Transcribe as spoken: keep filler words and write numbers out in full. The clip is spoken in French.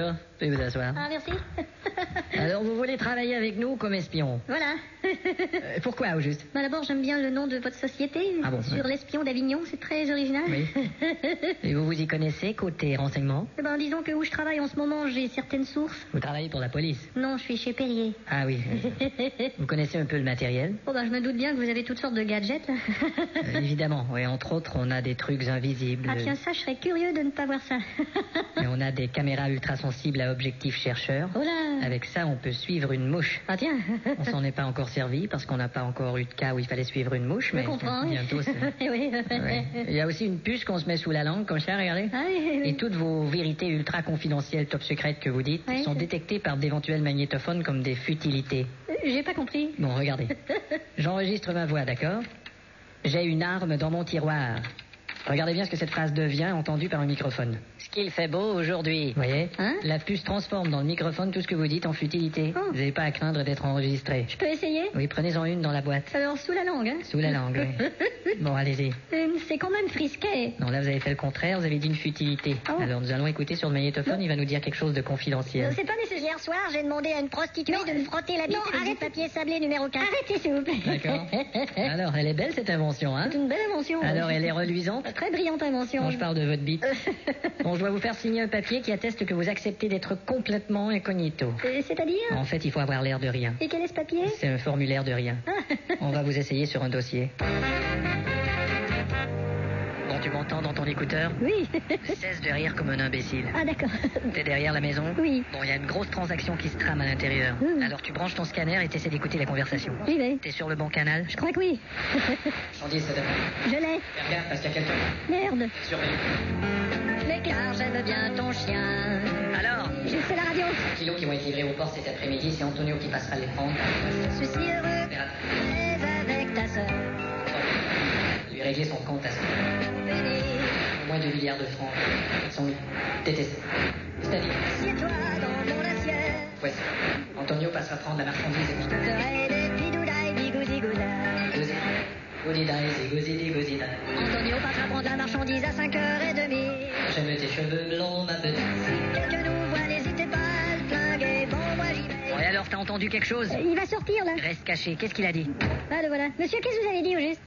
Bonjour, veuillez vous asseoir. Ah, merci. Alors, vous voulez travailler avec nous comme espion? Voilà. Euh, pourquoi, au juste? Bah, d'abord, j'aime bien le nom de votre société. Ah bon, Sur ouais. l'espion d'Avignon, c'est très original. Oui. Et vous vous y connaissez, côté renseignement? Eh ben, disons que où je travaille en ce moment, j'ai certaines sources. Vous travaillez pour la police? Non, je suis chez Perrier. Ah oui. Vous connaissez un peu le matériel? Oh, bah, je me doute bien que vous avez toutes sortes de gadgets, là. Euh, évidemment, oui. Entre autres, on a des trucs invisibles. Ah, tiens, ça, je serais curieux de ne pas voir ça. Et on a des caméras ultrasensibles à objectif chercheur. Oh là. Avec ça, on peut suivre une mouche. Ah, tiens. On s'en est pas encore servi parce qu'on n'a pas encore eu de cas où il fallait suivre une mouche. Je Mais comprends. bientôt, c'est... Oui. Ouais. Il y a aussi une puce qu'on se met sous la langue, comme ça, regardez. Ah, oui, oui. Et toutes vos vérités ultra confidentielles, top secrètes que vous dites, Oui. sont détectées par d'éventuels magnétophones comme des futilités. Euh, J'ai pas compris. Bon, regardez. J'enregistre ma voix, d'accord? J'ai une arme dans mon tiroir. Regardez bien ce que cette phrase devient entendue par un microphone. Ce qu'il fait beau aujourd'hui. Vous voyez? Hein? La puce transforme dans le microphone tout ce que vous dites en futilité. Oh. Vous n'avez pas à craindre d'être enregistré. Je peux essayer? Oui, prenez-en une dans la boîte. Alors, sous la langue, hein? Sous la langue, oui. Bon, allez-y. Euh, C'est quand même frisquet. Non, là, vous avez fait le contraire, vous avez dit une futilité. Oh. Alors, nous allons écouter sur le magnétophone, il va nous dire quelque chose de confidentiel. C'est pas nécessaire. Hier soir, j'ai demandé à une prostituée de me frotter la bite avec du papier sablé numéro quatre. Arrêtez, s'il vous plaît. D'accord. Alors, elle est belle, cette invention, hein? C'est une belle invention. Alors, elle est reluisante? Très brillante invention. Quand je parle de votre bite. Bon, je dois vous faire signer un papier qui atteste que vous acceptez d'être complètement incognito. Euh, C'est-à-dire? En fait, il faut avoir l'air de rien. Et quel est ce papier? C'est un formulaire de rien. On va vous essayer sur un dossier. Bon, tu m'entends dans ton écouteur? Oui. Cesse de rire comme un imbécile. Ah, d'accord. T'es derrière la maison? Oui. Bon, il y a une grosse transaction qui se trame à l'intérieur. Mmh. Alors tu branches ton scanner et t'essaies d'écouter la conversation. J'y vais. T'es sur le bon canal? Je crois que oui. Chandise, ça Je l'ai. Regarde, parce qu'il y a quelqu'un. Merde. Surveille. Mais car j'aime bien ton chien. Alors, Je sais la radio. kilos qui vont être livrés au port cet après-midi, c'est Antonio qui passera les prendre. Je suis si heureux. Mais avec ta sœur. Lui régler son compte à ce Béni. au moins deux milliards de francs. Ils sont détestés. C'est-à-dire, Assieds-toi dans mon assiette. ouais, Antonio passera prendre la marchandise et Je te ferai des bidoudailles, bigoudigouda. Gozi, gozidaï, gozi, gozidaï. Antonio passera prendre la marchandise à cinq heures trente. J'aime tes cheveux blonds, ma petite. Si quelqu'un nous voit, n'hésitez pas à le flinguer. Bon, moi j'y vais. Bon, et alors, t'as entendu quelque chose? Il va sortir là. Reste caché. Qu'est-ce qu'il a dit? Ah, le voilà. Monsieur, qu'est-ce que vous avez dit au juste?